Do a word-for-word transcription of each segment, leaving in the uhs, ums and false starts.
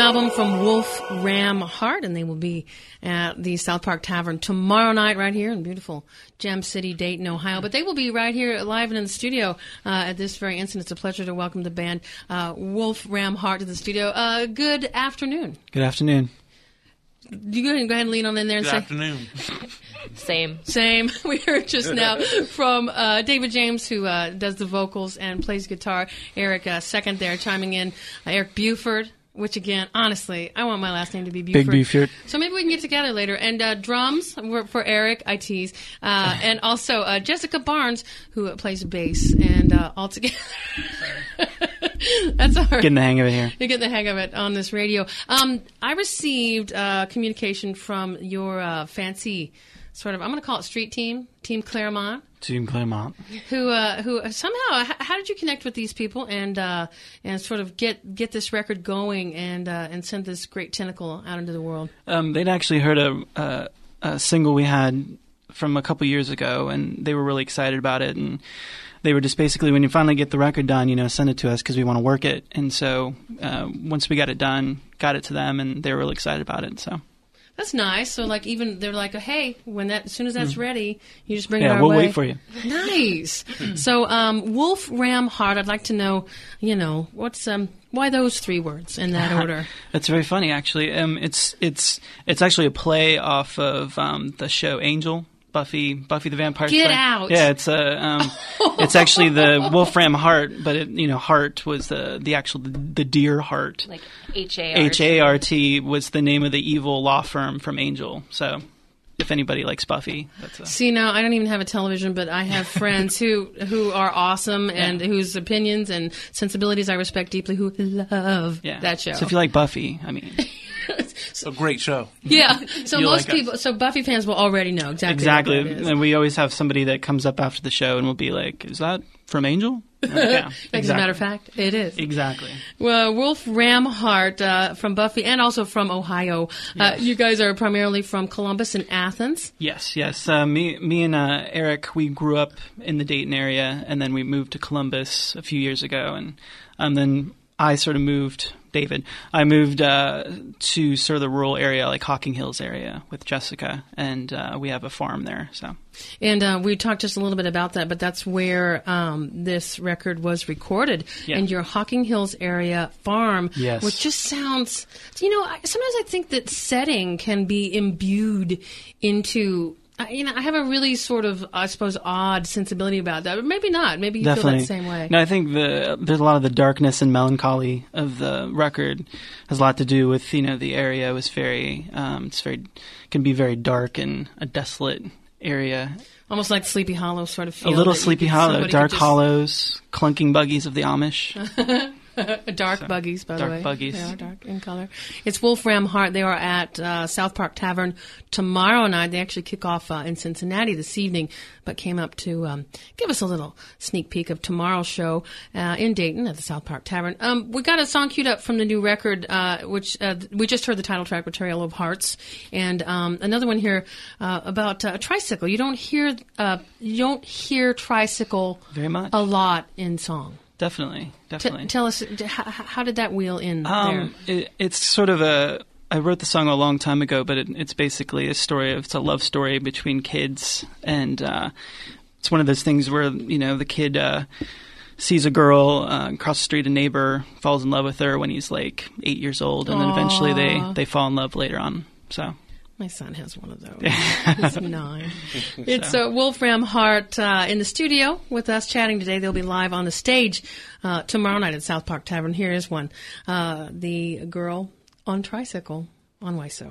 album from Wolf Ram Heart, and they will be at the South Park Tavern tomorrow night right here in beautiful Gem City, Dayton, Ohio. But they will be right here live and in the studio uh, at this very instant. It's a pleasure to welcome the band uh, Wolf Ram Heart to the studio. Uh, good afternoon. Good afternoon. You go ahead and go ahead and lean on in there and Good say... afternoon. Same. Same. We heard just now from uh, David James, who uh, does the vocals and plays guitar. Eric, uh, second there, chiming in. Uh, Eric Buford, which again, honestly, I want my last name to be Buford. Big Buford. So maybe we can get together later. And uh, drums for, for Eric, I tease. Uh, and also uh, Jessica Barnes, who plays bass. And uh, all together... That's all right. Getting the hang of it here. You're getting the hang of it on this radio. Um, I received uh, communication from your uh, fancy sort of, I'm going to call it street team, Team Claremont. Team Claremont. Who, uh, who somehow, h- how did you connect with these people and uh, and sort of get, get this record going and uh, and send this great tentacle out into the world? Um, they'd actually heard a, a, a single we had from a couple years ago, and they were really excited about it. And they were just basically, when you finally get the record done, you know, send it to us because we want to work it. And so uh, once we got it done, got it to them, and they were really excited about it. So that's nice. So like even they're like, hey, when that as soon as that's mm. ready, you just bring yeah, it our we'll way. wait for you. Nice. So um, Wolf Ram Heart. I'd like to know, you know, what's um why those three words in that order? That's very funny, actually. Um, it's it's it's actually a play off of um, the show Angel. Buffy, Buffy the Vampire Slayer. Get out! Yeah, it's a, um, it's actually the Wolfram Heart, but it, you know, Heart was the the actual the, the deer heart. Like H A R T. H A R T was the name of the evil law firm from Angel. So, if anybody likes Buffy, that's a... See, now I don't even have a television, but I have friends who who are awesome and yeah. whose opinions and sensibilities I respect deeply, who love yeah. that show. So if you like Buffy, I mean. It's a great show. Yeah. So You'll most like people, us. so Buffy fans will already know exactly. Exactly. What that is. And we always have somebody that comes up after the show and will be like, "Is that from Angel?" Like, yeah. Exactly. As a matter of fact, it is. Exactly. Well, Wolf Ram Heart uh, from Buffy and also from Ohio. Uh, yes. You guys are primarily from Columbus and Athens. Yes, yes. Uh, me, me and uh, Eric, we grew up in the Dayton area, and then we moved to Columbus a few years ago, and um, then I sort of moved. David, I moved uh, to sort of the rural area, like Hocking Hills area, with Jessica, and uh, we have a farm there. So, and uh, we talked just a little bit about that, but that's where um, this record was recorded yeah. in your Hocking Hills area farm, yes. which just sounds. You know, I, sometimes I think that setting can be imbued into. I, you know, I have a really sort of, I suppose, odd sensibility about that, but maybe not. Maybe you Definitely. feel that same way. No, I think the there's a lot of the darkness and melancholy of the record has a lot to do with, you know, the area was very, um, it's very, can be very dark and a desolate area. Almost like Sleepy Hollow sort of feel. A little Sleepy Hollow, dark just... hollows, clunking buggies of the Amish. Dark so, buggies, by the dark way. Dark buggies. They are dark in color. It's Wolf Ram Heart. They are at uh, South Park Tavern tomorrow night. They actually kick off uh, in Cincinnati this evening, but came up to um, give us a little sneak peek of tomorrow's show uh, in Dayton at the South Park Tavern. Um, we got a song queued up from the new record, uh, which uh, we just heard the title track, Betrayal of Hearts, and um, another one here uh, about uh, a tricycle. You don't hear uh, you don't hear tricycle very much a lot in song. Definitely, definitely. T- tell us, how, how did that wheel in um, there? It, it's sort of a, I wrote the song a long time ago, but it, it's basically a story of, it's a love story between kids. And uh, it's one of those things where, you know, the kid uh, sees a girl uh, across the street, a neighbor, falls in love with her when he's like eight years old. And Aww. Then eventually they, they fall in love later on. So. My son has one of those. He's nine. It's uh, Wolf Ram Heart uh, in the studio with us chatting today. They'll be live on the stage uh, tomorrow night at South Park Tavern. Here is one. Uh, the Girl on Tricycle on W I S O.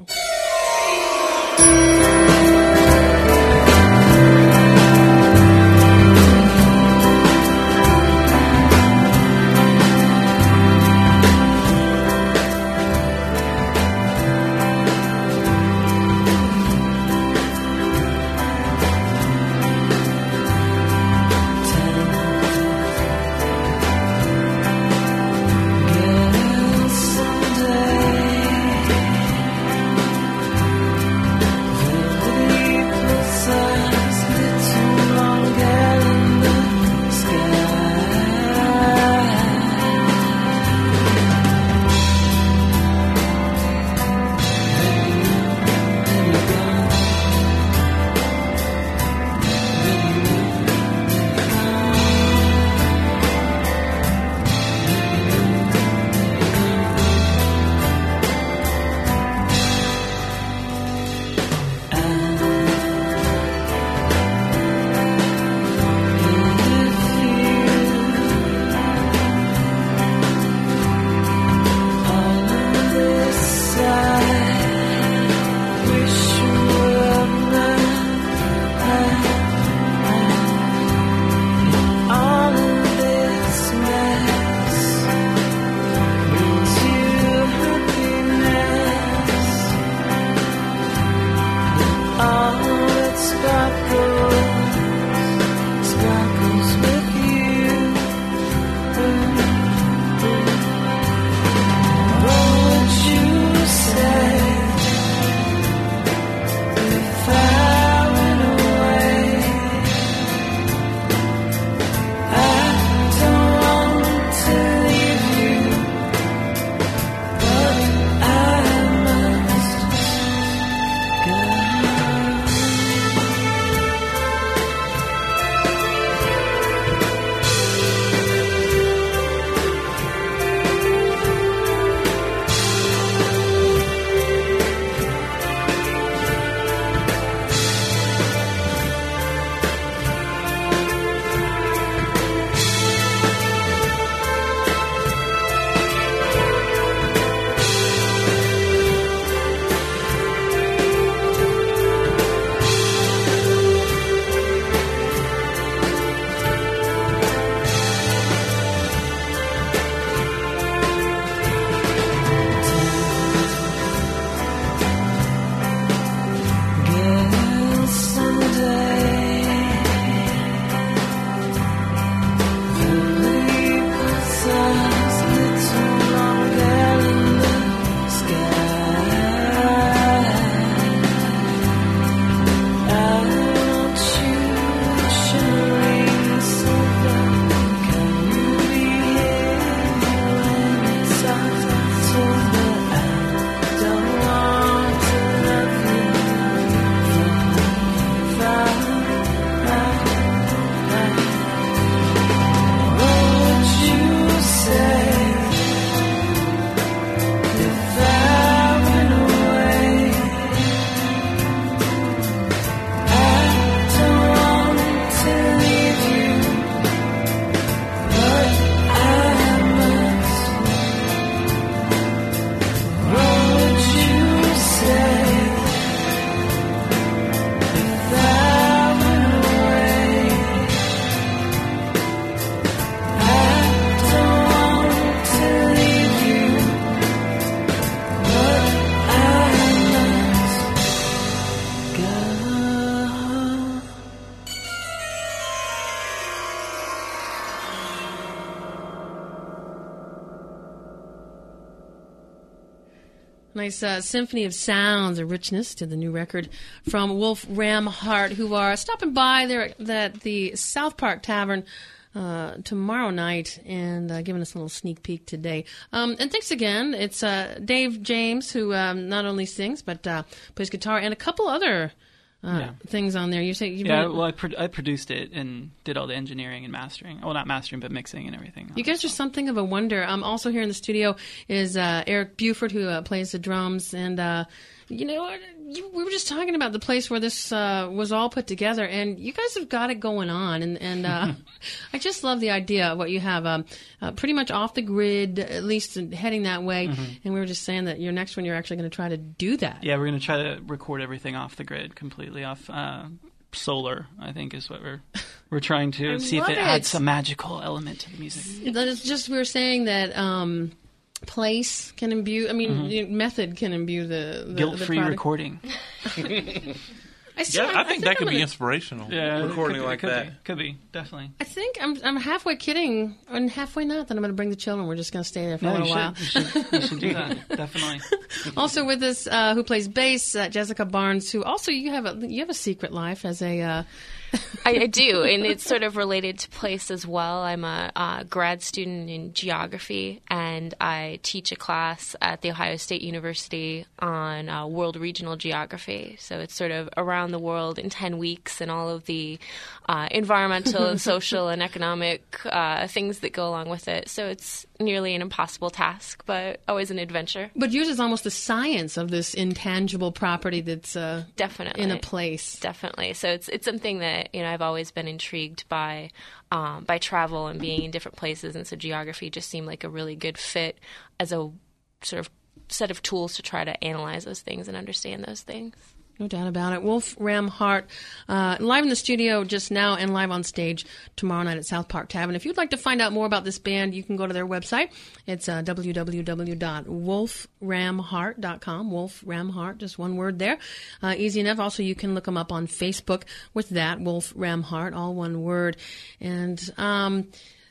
Someday Nice uh, symphony of sounds, a richness to the new record from Wolfram Hart, who are stopping by there at the South Park Tavern uh, tomorrow night and uh, giving us a little sneak peek today. Um, and thanks again. It's uh, Dave James, who um, not only sings but uh, plays guitar and a couple other uh, yeah. things on there. You say you yeah, well, I, pro- I produced it and did all the engineering and mastering. Well, not mastering, but mixing and everything. You guys are something of a wonder. Um, also here in the studio is uh, Eric Buford, who uh, plays the drums. And, uh, you know, you, we were just talking about the place where this uh, was all put together. And you guys have got it going on. And, and uh, I just love the idea of what you have. Um, uh, pretty much off the grid, at least heading that way. Mm-hmm. And we were just saying that your next one, you're actually going to try to do that. Yeah, we're going to try to record everything off the grid, completely off uh solar, I think, is what we're we're trying to I see if it, it adds a magical element to the music. That is just, we were saying that um, place can imbue, I mean, Mm-hmm. the method can imbue the, the guilt-free the recording. I still, yeah, I, I think, think that I'm could gonna, be inspirational. Yeah, recording could be, like could that be, could be definitely. I think I'm I'm halfway kidding and halfway not that I'm going to bring the children. We're just going to stay there for No, a little you while. should, you, should, you should do that, definitely. Also with us, uh, who plays bass, uh, Jessica Barnes, who also you have a you have a secret life as a. Uh, I, I do, and it's sort of related to place as well. I'm a, a grad student in geography, and I teach a class at The Ohio State University on uh, world regional geography. So it's sort of around the world in ten weeks and all of the uh, environmental and social and economic uh, things that go along with it. So it's nearly an impossible task, but always an adventure. but yours is almost the science of this intangible property that's uh, Definitely. in a place. Definitely. So it's it's something that, you know, I've always been intrigued by um, by travel and being in different places, and so geography just seemed like a really good fit as a sort of set of tools to try to analyze those things and understand those things. No doubt about it. Wolfram Hart, uh, live in the studio just now and live on stage tomorrow night at South Park Tavern. If you'd like to find out more about this band, you can go to their website. It's uh, w w w dot wolfram hart dot com. Wolfram Hart, just one word there. Uh, easy enough. Also, you can look them up on Facebook with that, Wolfram Hart, all one word. And um,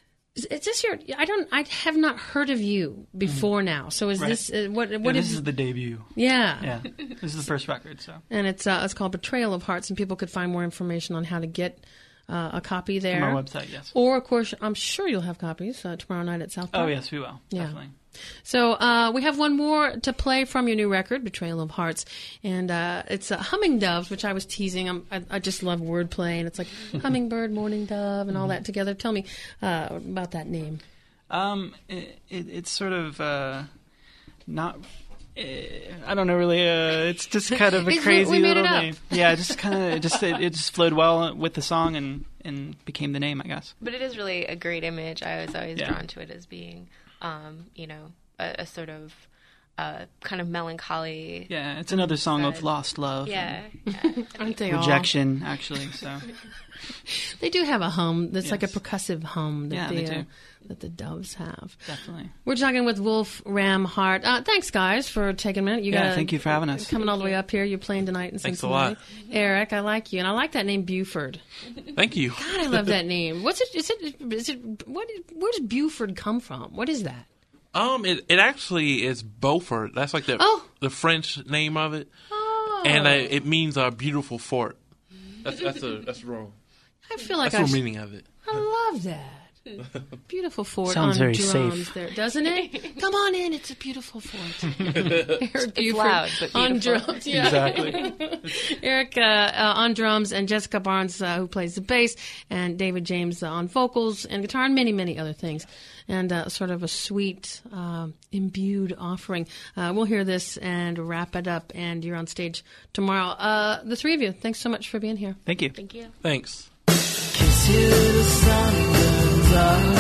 is this your? I don't. I have not heard of you before now. So is Right. this uh, what? What Yeah, is? this is the debut. Yeah. Yeah, this is the first record, so. And it's uh, it's called Betrayal of Hearts, and people could find more information on how to get uh, a copy there. On our website, yes. Or, of course, I'm sure you'll have copies uh, tomorrow night at South Park. Oh, yes, we will, Yeah. definitely. So uh, we have one more to play from your new record, Betrayal of Hearts, and uh, it's uh, Humming Doves, which I was teasing. I'm, I, I just love wordplay, and it's like hummingbird, morning dove, and all that together. Tell me uh, about that name. Um, it, it, it's sort of uh, not. Uh, I don't know really. Uh, it's just kind of a It's- crazy we made it little up. name. Yeah, it just kind of it just it, it just flowed well with the song and, and became the name, I guess. But it is really a great image. I was always Yeah. drawn to it as being, um, you know, a, a sort of uh, kind of melancholy. Yeah, it's another song of Good. lost love. Yeah. yeah. Aren't they and all? rejection, actually. So They do have a hum. That's like a Yes. percussive hum that, Yeah, the, they do. Uh, that the doves have. definitely. We're talking with Wolfram Hart. Uh, thanks, guys, for taking a minute. You Yeah, gotta- thank you for having us. Coming all the way up here. You're playing tonight in Thanks a Cincinnati. lot. Eric, I like you. And I like that name, Buford. Thank you. God, I love that name. What's it? Is it? Is it? What? Where does Buford come from? What is that? Um, it, it actually is Beaufort. That's like the Oh. the French name of it, Oh, and uh, it means a beautiful fort. That's that's a that's wrong. I feel like That's I, the sh- meaning of it. I love that. Beautiful fort Sounds on very drums safe. there, doesn't it? Come on in. It's a beautiful fort. Eric It's Buford loud, but on beautiful. drums. Yeah. Exactly. Eric uh, uh, on drums, and Jessica Barnes, uh, who plays the bass, and David James uh, on vocals and guitar, and many, many other things. And uh, sort of a sweet, uh, imbued offering. Uh, we'll hear this and wrap it up, and you're on stage tomorrow. Uh, the three of you, thanks so much for being here. Thank you. Thank you. Thanks. Kiss you, the sun comes up.